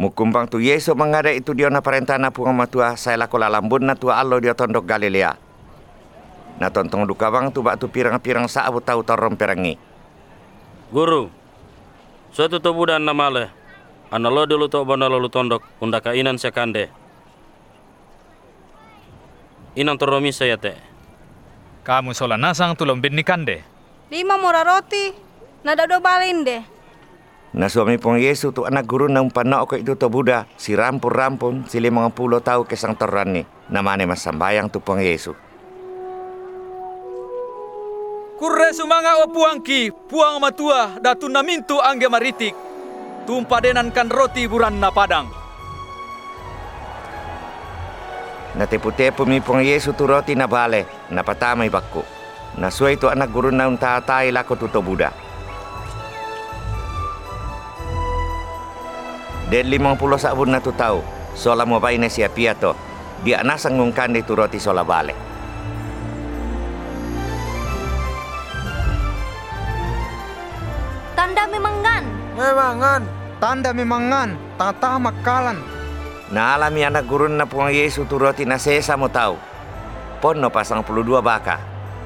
Mukumbang tu Yesus mengada itu dia na parentana punga matua saya lakola lambun na tua allo dia tondok Galilea. Na tontong duka bang tu bak tu pirang-pirang saabu tahu torom perangi. Guru, suatu tu budan nama le. Analo dulu to bana lalu tondok undaka inan sekande. Inan toromi saya te. Kamu sola nasang tulong bin nikande. 5 mora roti, nada do balinde. Na suami pong Yesus tu anak guru na umpanok ko itu to Buddha, si rampun-rampun, si 50 tahu kesang torani, namane mas sambayang tu pong Yesus. Kurre sumanga o puangki, puang matua, datu namintu angge maritik. Tumpadenan kan roti buran na padang. Na tepu-tepu mi pong Yesus tu roti na bale, na patamay bakko. Na suay tu anak guru na untatay lako tu to Buddha. Den 50 sabun na tu tao, sola mo ba ina siya piato, dia nasang ngungkan itu roti sola bale. Tanda memangan. Tanda memangan, tata makalan. Naalami anak guru na puang Yesus tu roti na sesa mo tao, pon no pasang 12 baka.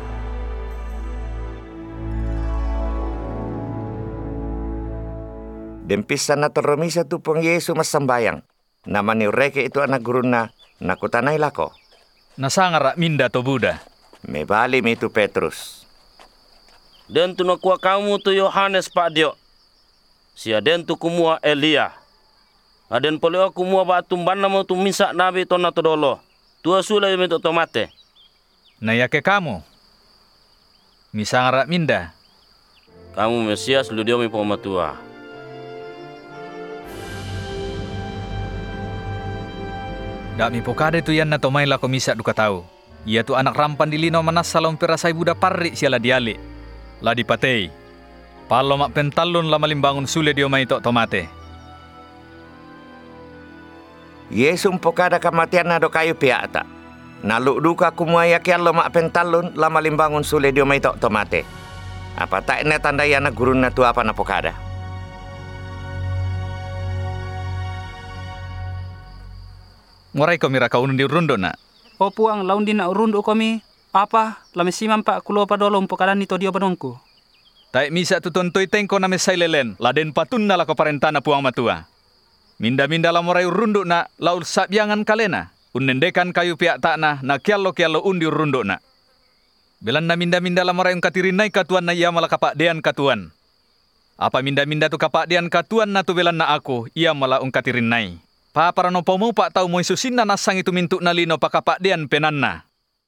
Dempisan na toromisa tu pong Yesus mas sambayang. Naman ni reke itu anak guru na nakutanay lako. Nasangara minda to Buddha. Me bali mi tu Petrus. Den tu nakuha kamu tu Yohanes Pak Dio. Sia den tu kumua Elia. Aden polio kumua batumban nama tu misak nabi tona to dolo. Tua sulai mi to mate. Na yake kamu. Misangara minda. Kamu Mesias lu dio mi pematua. Dak mi pokade tu yan na tomay la komisa duka tau. Ia tu anak rampan dilino manas salong pirasay Buddha parri siala diali. La dipatay. Palo mak pentalon la malimbangun sule dio may to tomate. Yesus pokada kamatian na do kayu piata. Naluk duka kumuaya kian lo mak pentalon la malimbangun sule dio may to tomate. Apa tak ne tanda yana guru na tu apa na pokada. Ngoray ko mira kaunun di rundo na. O puang laun di na rundo kami. Apa? Lame simam pa kulo pa dolong pokalan nito dio banongku. Tai misa tu tontoy tengko na mesay lelen. Laden patun na la ko parentana puang matua. Minda-minda la moray rundo na laul sabyangan kalena. Unendekan kayu piak tak na kialo undi rundo na. Belan na minda-minda la moray katirinay katuan na iya mala kapakdean katuan. Apa minda-minda tu kapakdean katuan na tu belan na ako iya mala katirinay. Pa para no pomo pak tau mo isusin na nasang itu mintuk na lino pakapakdean penanna.